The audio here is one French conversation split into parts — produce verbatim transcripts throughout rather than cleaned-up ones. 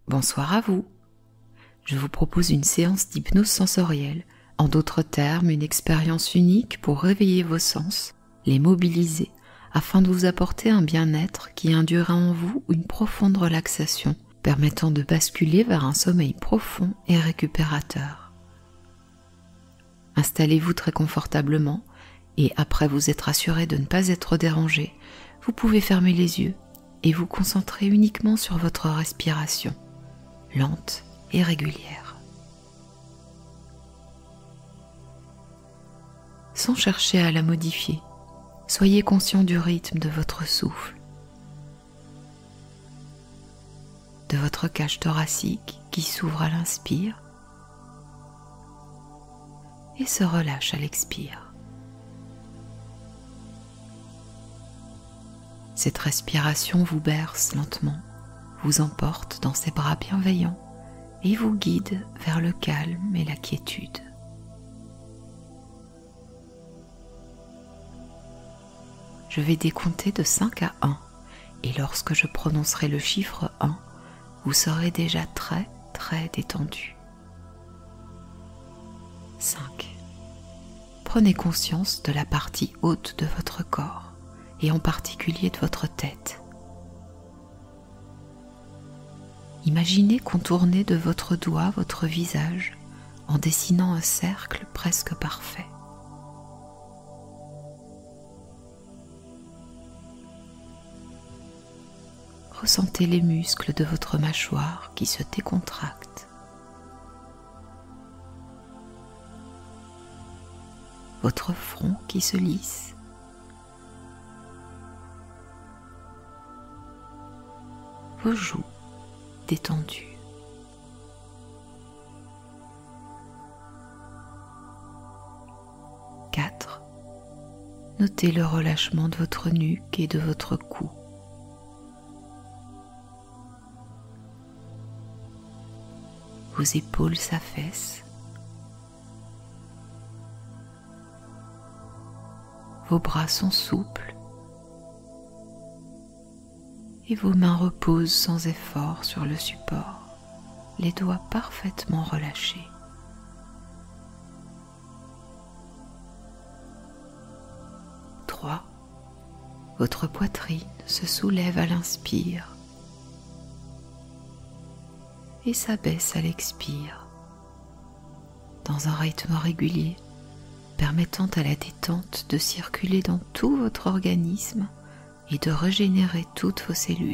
Bonsoir à vous. Je vous propose une séance d'hypnose sensorielle, en d'autres termes une expérience unique pour réveiller vos sens, les mobiliser, afin de vous apporter un bien-être qui induira en vous une profonde relaxation, permettant de basculer vers un sommeil profond et récupérateur. Installez-vous très confortablement et après vous être assuré de ne pas être dérangé, vous pouvez fermer les yeux et vous concentrer uniquement sur votre respiration, lente et régulière. Sans chercher à la modifier, soyez conscient du rythme de votre souffle, de votre cage thoracique qui s'ouvre à l'inspire et se relâche à l'expire. Cette respiration vous berce lentement, vous emporte dans ses bras bienveillants et vous guide vers le calme et la quiétude. Je vais décompter de cinq à un et lorsque je prononcerai le chiffre un, vous serez déjà très très détendu. cinq. Prenez conscience de la partie haute de votre corps et en particulier de votre tête. Imaginez contourner de votre doigt votre visage en dessinant un cercle presque parfait. Ressentez les muscles de votre mâchoire qui se décontractent. Votre front qui se lisse. Vos joues détendues. quatre. Notez le relâchement de votre nuque et de votre cou. Vos épaules s'affaissent. Vos bras sont souples. Et vos mains reposent sans effort sur le support, les doigts parfaitement relâchés. trois. Votre poitrine se soulève à l'inspire et s'abaisse à l'expire, dans un rythme régulier, permettant à la détente de circuler dans tout votre organisme et de régénérer toutes vos cellules.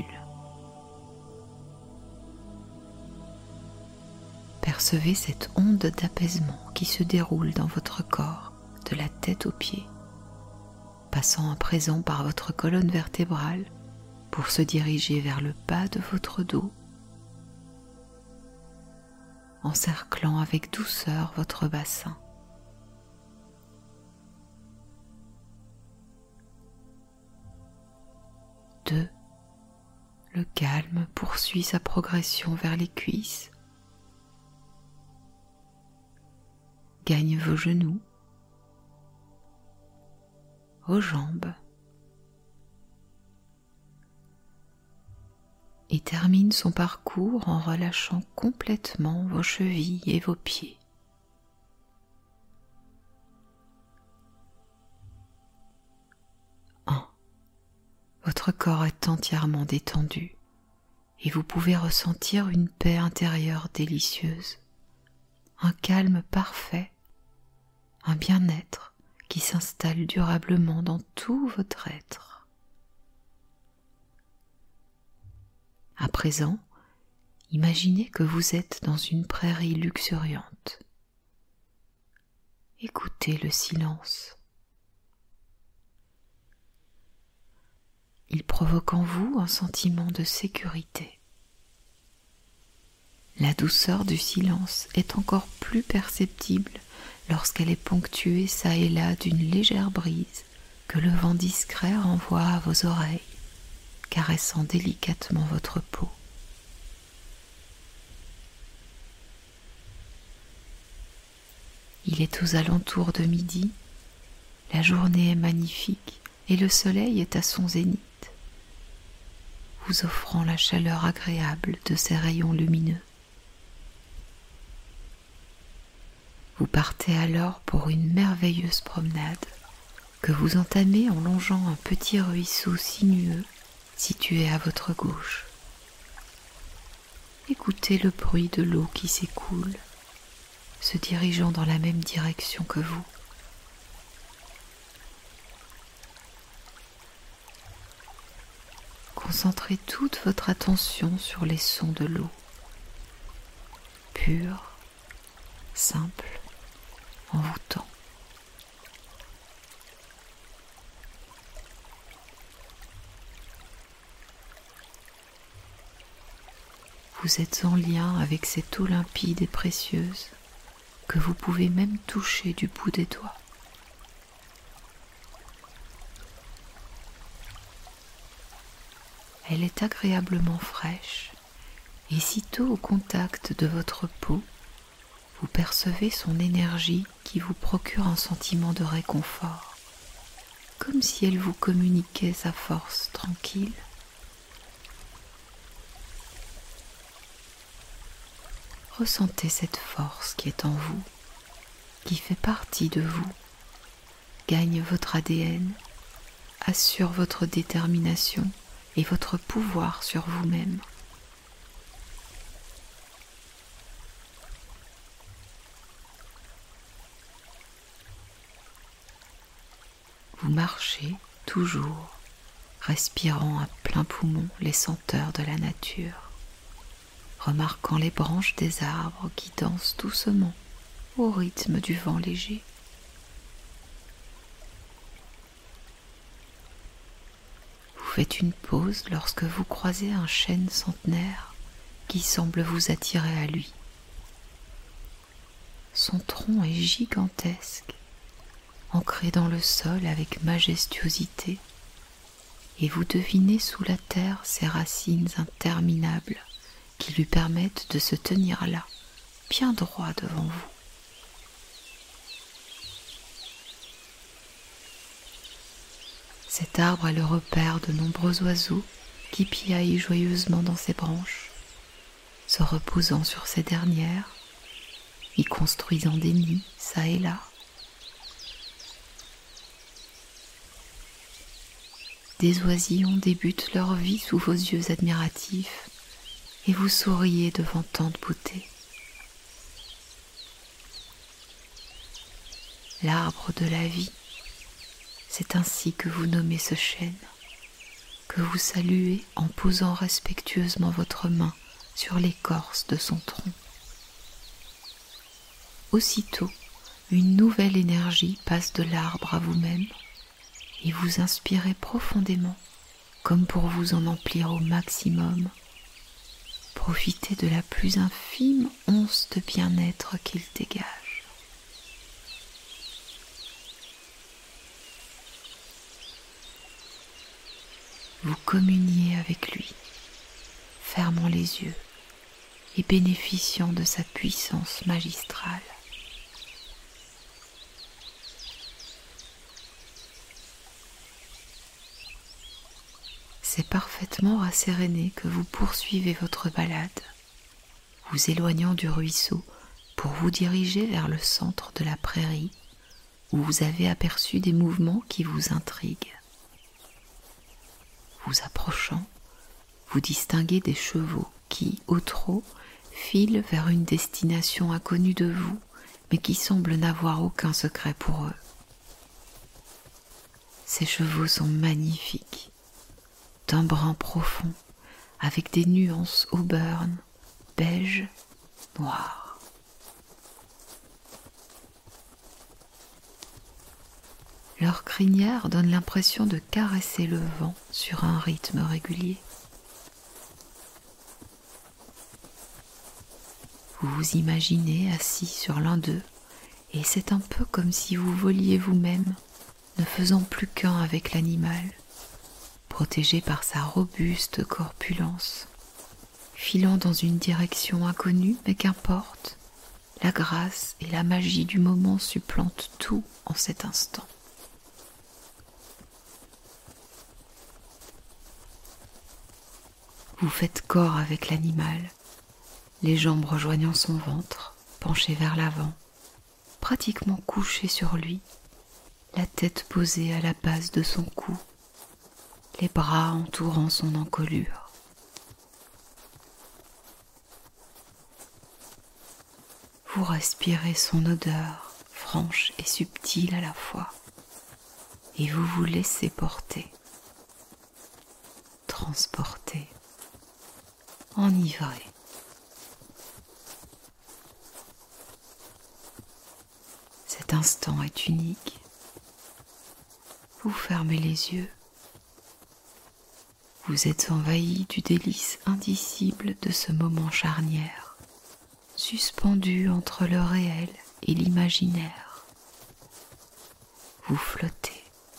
Percevez cette onde d'apaisement qui se déroule dans votre corps, de la tête aux pieds, passant à présent par votre colonne vertébrale pour se diriger vers le bas de votre dos, encerclant avec douceur votre bassin. deux. Le calme poursuit sa progression vers les cuisses, gagne vos genoux, vos jambes et termine son parcours en relâchant complètement vos chevilles et vos pieds. Votre corps est entièrement détendu et vous pouvez ressentir une paix intérieure délicieuse, un calme parfait, un bien-être qui s'installe durablement dans tout votre être. À présent, imaginez que vous êtes dans une prairie luxuriante. Écoutez le silence. Il provoque en vous un sentiment de sécurité. La douceur du silence est encore plus perceptible lorsqu'elle est ponctuée çà et là d'une légère brise que le vent discret renvoie à vos oreilles, caressant délicatement votre peau. Il est aux alentours de midi, la journée est magnifique et le soleil est à son zénith. vous offrant la chaleur agréable de ses rayons lumineux. Vous partez alors pour une merveilleuse promenade que vous entamez en longeant un petit ruisseau sinueux situé à votre gauche. Écoutez le bruit de l'eau qui s'écoule, se dirigeant dans la même direction que vous. Concentrez toute votre attention sur les sons de l'eau, purs, simples, envoûtants. Vous êtes en lien avec cette eau limpide et précieuse que vous pouvez même toucher du bout des doigts. Elle est agréablement fraîche et sitôt au contact de votre peau, vous percevez son énergie qui vous procure un sentiment de réconfort, comme si elle vous communiquait sa force tranquille. Ressentez cette force qui est en vous, qui fait partie de vous, gagne votre A D N, assure votre détermination et votre pouvoir sur vous-même. Vous marchez toujours, respirant à plein poumon les senteurs de la nature, remarquant les branches des arbres qui dansent doucement au rythme du vent léger. Vous faites une pause lorsque vous croisez un chêne centenaire qui semble vous attirer à lui. Son tronc est gigantesque, ancré dans le sol avec majestuosité, et vous devinez sous la terre ses racines interminables qui lui permettent de se tenir là, bien droit devant vous. Cet arbre est le repère de nombreux oiseaux qui piaillent joyeusement dans ses branches, se reposant sur ces dernières, y construisant des nids çà et là. Des oisillons débutent leur vie sous vos yeux admiratifs et vous souriez devant tant de beauté. L'arbre de la vie, c'est ainsi que vous nommez ce chêne, que vous saluez en posant respectueusement votre main sur l'écorce de son tronc. Aussitôt, une nouvelle énergie passe de l'arbre à vous-même et vous inspirez profondément, comme pour vous en emplir au maximum. Profitez de la plus infime once de bien-être qu'il dégage. Vous communiez avec lui, fermant les yeux et bénéficiant de sa puissance magistrale. C'est parfaitement rasséréné que vous poursuivez votre balade, vous éloignant du ruisseau pour vous diriger vers le centre de la prairie où vous avez aperçu des mouvements qui vous intriguent. Vous approchant, vous distinguez des chevaux qui, au trot, filent vers une destination inconnue de vous, mais qui semblent n'avoir aucun secret pour eux. Ces chevaux sont magnifiques, d'un brun profond, avec des nuances auburn, beige, noir. Leur crinière donne l'impression de caresser le vent sur un rythme régulier. Vous vous imaginez assis sur l'un d'eux et c'est un peu comme si vous voliez vous-même, ne faisant plus qu'un avec l'animal, protégé par sa robuste corpulence, filant dans une direction inconnue, mais qu'importe, la grâce et la magie du moment supplantent tout en cet instant. Vous faites corps avec l'animal, les jambes rejoignant son ventre, penchées vers l'avant, pratiquement couché sur lui, la tête posée à la base de son cou, les bras entourant son encolure. Vous respirez son odeur, franche et subtile à la fois, et vous vous laissez porter, transporter, enivrer. Cet instant est unique. Vous fermez les yeux. Vous êtes envahi du délice indicible de ce moment charnière, suspendu entre le réel et l'imaginaire. Vous flottez.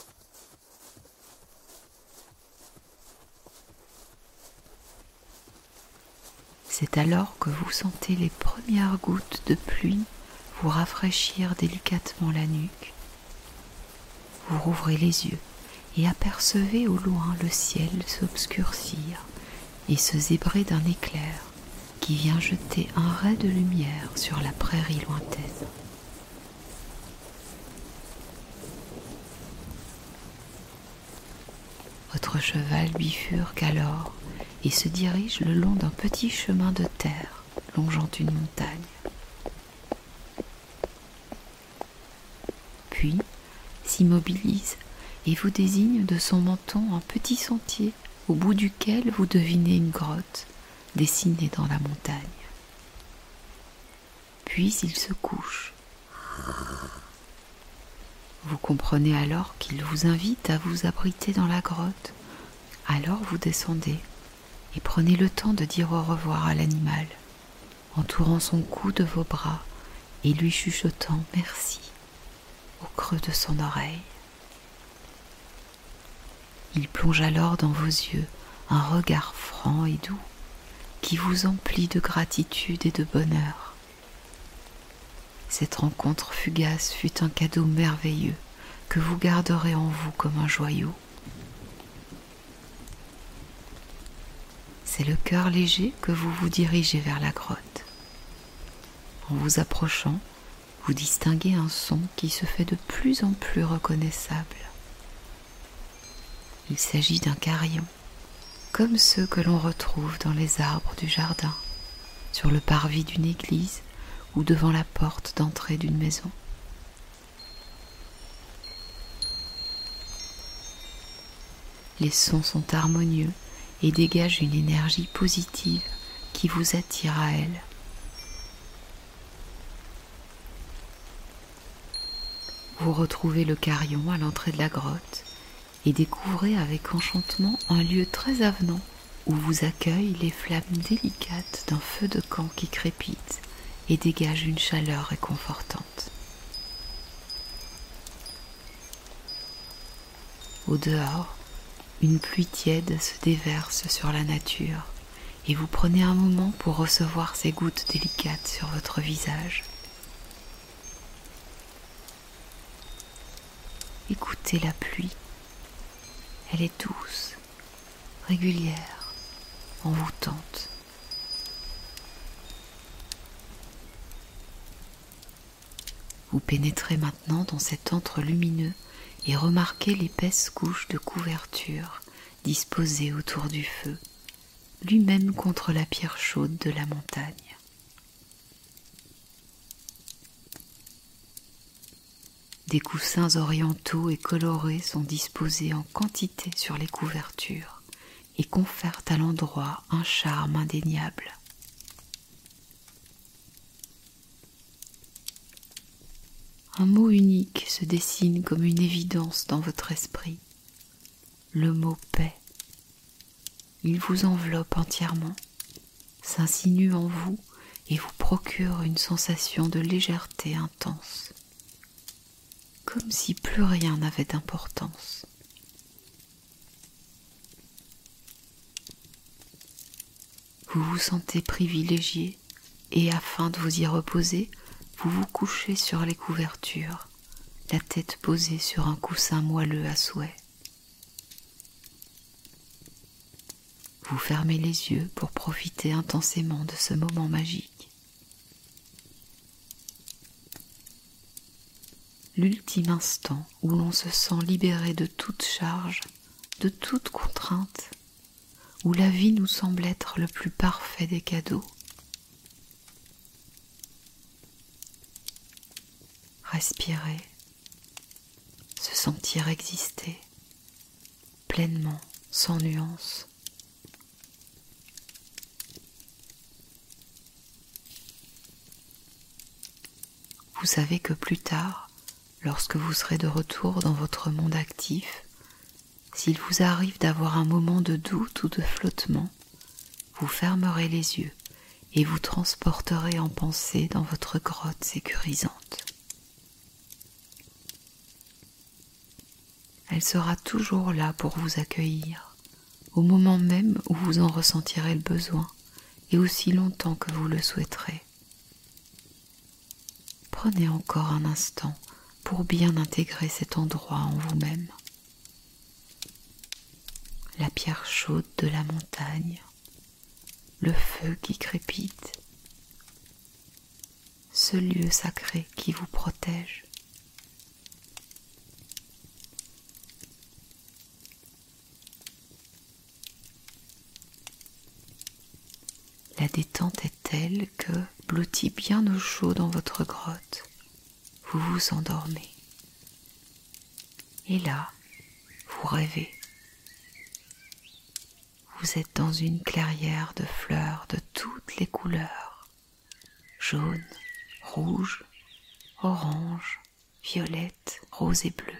C'est alors que vous sentez les premières gouttes de pluie vous rafraîchir délicatement la nuque. Vous rouvrez les yeux et apercevez au loin le ciel s'obscurcir et se zébrer d'un éclair qui vient jeter un ray de lumière sur la prairie lointaine. Votre cheval bifurque alors et se dirige le long d'un petit chemin de terre longeant une montagne. Puis s'immobilise et vous désigne de son menton un petit sentier au bout duquel vous devinez une grotte dessinée dans la montagne. Puis il se couche. Vous comprenez alors qu'il vous invite à vous abriter dans la grotte. Alors vous descendez et prenez le temps de dire au revoir à l'animal, entourant son cou de vos bras et lui chuchotant merci au creux de son oreille. Il plonge alors dans vos yeux un regard franc et doux qui vous emplit de gratitude et de bonheur. Cette rencontre fugace fut un cadeau merveilleux que vous garderez en vous comme un joyau. C'est le cœur léger que vous vous dirigez vers la grotte. En vous approchant, vous distinguez un son qui se fait de plus en plus reconnaissable. Il s'agit d'un carillon, comme ceux que l'on retrouve dans les arbres du jardin, sur le parvis d'une église ou devant la porte d'entrée d'une maison. Les sons sont harmonieux et dégagent une énergie positive qui vous attire à elle. Vous retrouvez le carillon à l'entrée de la grotte et découvrez avec enchantement un lieu très avenant où vous accueillent les flammes délicates d'un feu de camp qui crépite et dégage une chaleur réconfortante. Au dehors, une pluie tiède se déverse sur la nature et vous prenez un moment pour recevoir ces gouttes délicates sur votre visage. Écoutez la pluie. Elle est douce, régulière, envoûtante. Vous pénétrez maintenant dans cet antre lumineux et remarquez l'épaisse couche de couverture disposée autour du feu, lui-même contre la pierre chaude de la montagne. Des coussins orientaux et colorés sont disposés en quantité sur les couvertures et confèrent à l'endroit un charme indéniable. Un mot unique se dessine comme une évidence dans votre esprit, le mot paix. Il vous enveloppe entièrement, s'insinue en vous et vous procure une sensation de légèreté intense, comme si plus rien n'avait d'importance. Vous vous sentez privilégié et afin de vous y reposer, vous vous couchez sur les couvertures, la tête posée sur un coussin moelleux à souhait. Vous fermez les yeux pour profiter intensément de ce moment magique. L'ultime instant où l'on se sent libéré de toute charge, de toute contrainte, où la vie nous semble être le plus parfait des cadeaux. Respirer, se sentir exister pleinement, sans nuance. Vous savez que plus tard, lorsque vous serez de retour dans votre monde actif, s'il vous arrive d'avoir un moment de doute ou de flottement, vous fermerez les yeux et vous transporterez en pensée dans votre grotte sécurisante. Elle sera toujours là pour vous accueillir, au moment même où vous en ressentirez le besoin et aussi longtemps que vous le souhaiterez. Prenez encore un instant pour bien intégrer cet endroit en vous-même. La pierre chaude de la montagne, le feu qui crépite, ce lieu sacré qui vous protège. La détente est telle que, blotti bien au chaud dans votre grotte, vous vous endormez. Et là, vous rêvez. Vous êtes dans une clairière de fleurs de toutes les couleurs, jaune, rouge, orange, violette, rose et bleu.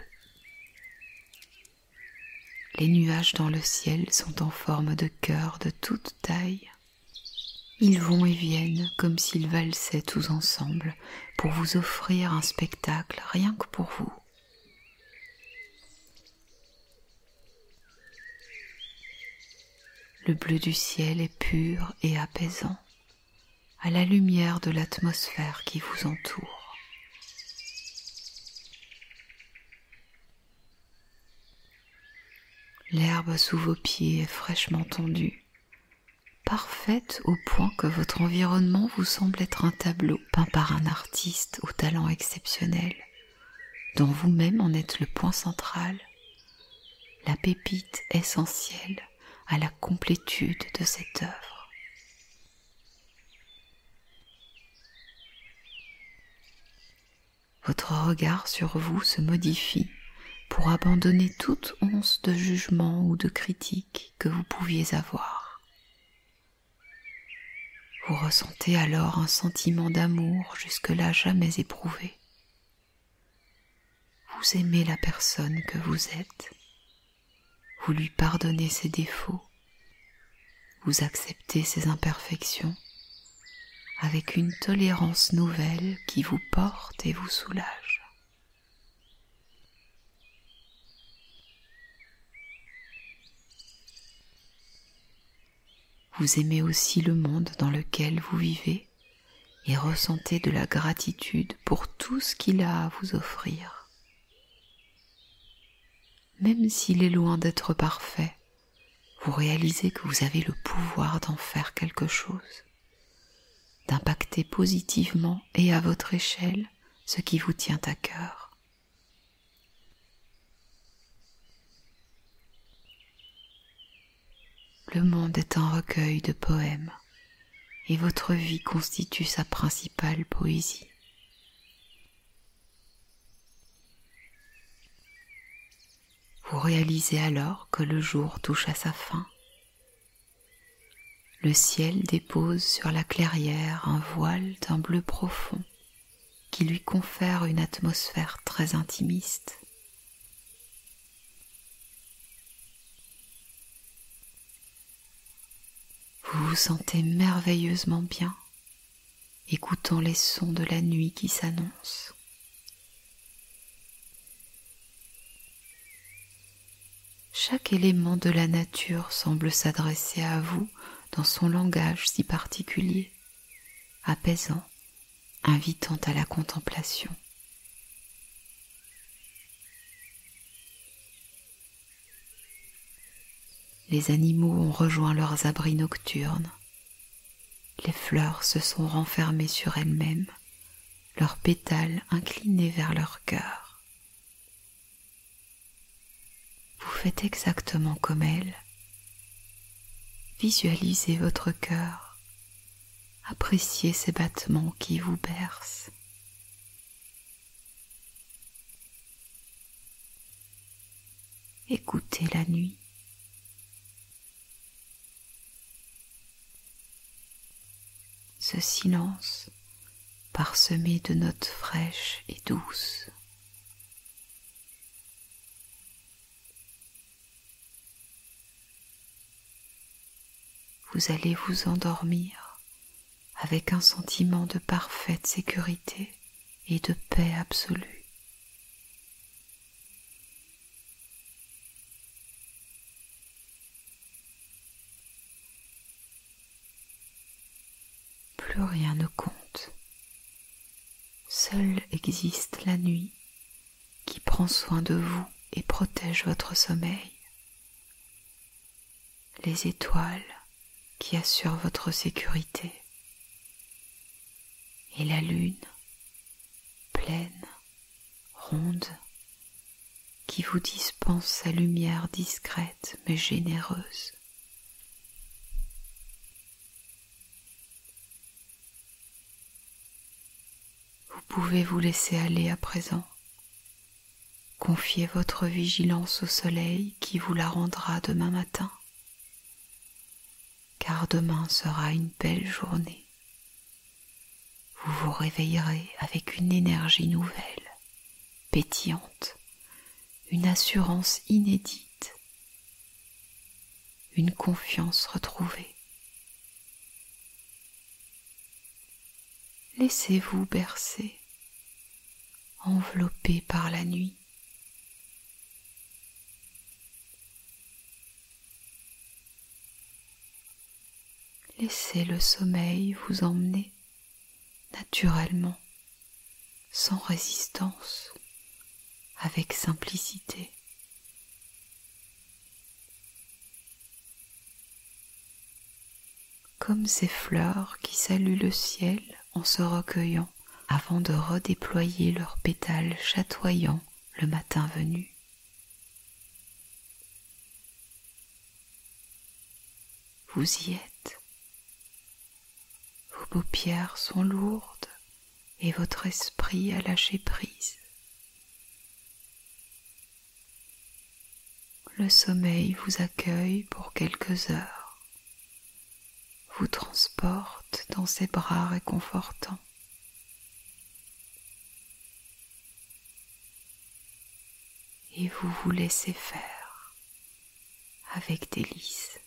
Les nuages dans le ciel sont en forme de cœurs de toute taille. Ils vont et viennent comme s'ils valsaient tous ensemble pour vous offrir un spectacle rien que pour vous. Le bleu du ciel est pur et apaisant, à la lumière de l'atmosphère qui vous entoure. L'herbe sous vos pieds est fraîchement tondue, parfaite au point que votre environnement vous semble être un tableau peint par un artiste au talent exceptionnel, dont vous-même en êtes le point central, la pépite essentielle à la complétude de cette œuvre. Votre regard sur vous se modifie pour abandonner toute once de jugement ou de critique que vous pouviez avoir. Vous ressentez alors un sentiment d'amour jusque-là jamais éprouvé. Vous aimez la personne que vous êtes. Vous lui pardonnez ses défauts, vous acceptez ses imperfections avec une tolérance nouvelle qui vous porte et vous soulage. Vous aimez aussi le monde dans lequel vous vivez et ressentez de la gratitude pour tout ce qu'il a à vous offrir. Même s'il est loin d'être parfait, vous réalisez que vous avez le pouvoir d'en faire quelque chose, d'impacter positivement et à votre échelle ce qui vous tient à cœur. Le monde est un recueil de poèmes et votre vie constitue sa principale poésie. Vous réalisez alors que le jour touche à sa fin. Le ciel dépose sur la clairière un voile d'un bleu profond qui lui confère une atmosphère très intimiste. Vous vous sentez merveilleusement bien, écoutant les sons de la nuit qui s'annoncent. Chaque élément de la nature semble s'adresser à vous dans son langage si particulier, apaisant, invitant à la contemplation. Les animaux ont rejoint leurs abris nocturnes. Les fleurs se sont renfermées sur elles-mêmes, leurs pétales inclinés vers leur cœur. Vous faites exactement comme elles. Visualisez votre cœur, appréciez ces battements qui vous bercent. Écoutez la nuit. Ce silence parsemé de notes fraîches et douces. Vous allez vous endormir avec un sentiment de parfaite sécurité et de paix absolue. Plus rien ne compte. Seule existe la nuit qui prend soin de vous et protège votre sommeil. Les étoiles qui assurent votre sécurité. Et la lune, pleine, ronde, qui vous dispense sa lumière discrète mais généreuse. Vous pouvez vous laisser aller à présent. Confiez votre vigilance au soleil qui vous la rendra demain matin. Car demain sera une belle journée. Vous vous réveillerez avec une énergie nouvelle, pétillante, une assurance inédite, une confiance retrouvée. Laissez-vous bercer, enveloppé par la nuit. Laissez le sommeil vous emmener naturellement, sans résistance, avec simplicité. Comme ces fleurs qui saluent le ciel en se recueillant avant de redéployer leurs pétales chatoyants le matin venu. Vous y êtes. Vos paupières sont lourdes et votre esprit a lâché prise. Le sommeil vous accueille pour quelques heures, vous transporte dans ses bras réconfortants. Et vous vous laissez faire avec délice.